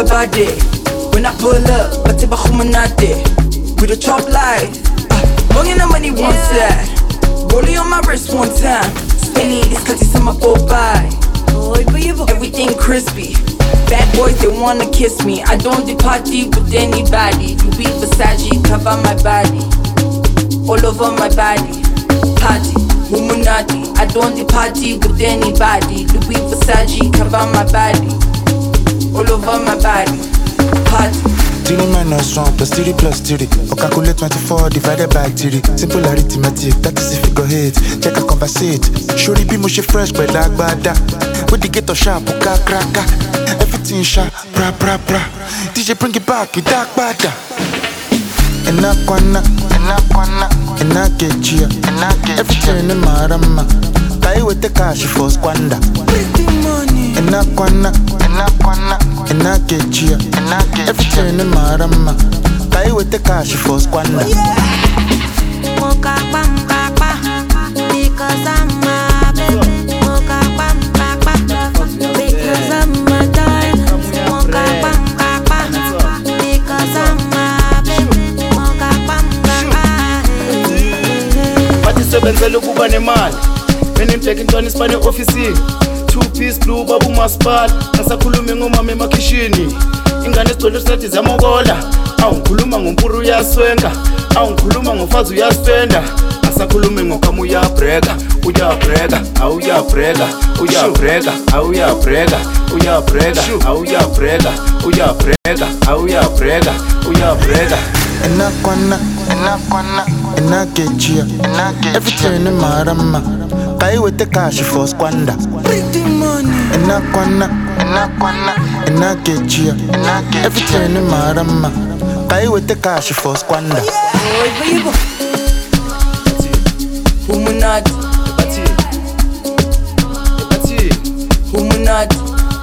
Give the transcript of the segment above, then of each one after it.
body. When I pull up, but if I'm not there, we the chop life. Money no money one side. Rolling on my wrist one time. Spinning this cause it's on my go by. Everything crispy. Bad boys, they wanna kiss me. I don't do party with anybody. Louis Versace cover my body, all over my body. Party, Illuminati. I don't do party with anybody. Louis Versace cover my body, all over my body. Party. 3 minus 1 plus 3 plus 3. Or calculate 24 divided by 3. Simple arithmetic, that is if you go hit. Check and conversate. Surely be mushy fresh, but like bada. With the ghetto sharp, uka kraka. Everything sharp, bra bra bra. DJ bring it back, you dark bada. Enakwana, enakechi, everything in marama. Kai with the cash for squander. Enakwana, enakechi, everything in marama. Kai with the cash for squander. Because I'm my baby. Because I'm my darling. Because I'm my baby. Bathi sebenzela ukuba nemali. Benimteka intwana isipane office. 2-piece blue babu masipala. Ngasakhuluma ngomama emakhishini. Ingane sidolo sathi zamokola. Awungikhuluma ngompuru uyaswenga. Awungikhuluma ngofazi uyaspenda. Ngasakhuluma ngokama uyabreka. Uyabreka, awuyabreka. Uyabreka, awuyabreka. Uyabreka, awuyabreka. Uyabreka, awuyabreka. Uyabreka. Enakwana, enakechi, everything in marama. Kai with the cash for squander. Enakwana, enakechi, everything in marama. Kai with the cash for squander. Illuminati. Illuminati.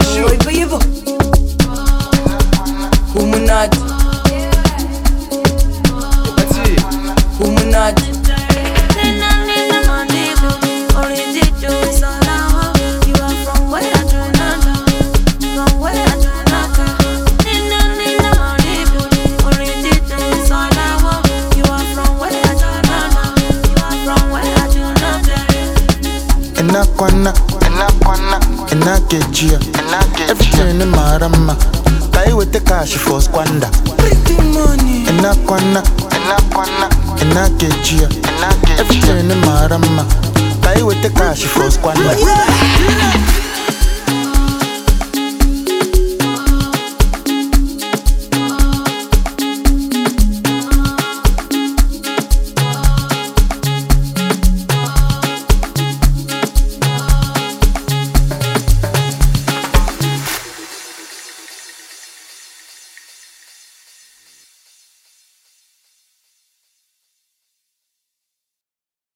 Illuminati. Illuminati. Enakwana, enakechi, everything in marama. Kai with the cash for squander. Enakwana, enakechi, everything in marama. Kai with the cash for squander.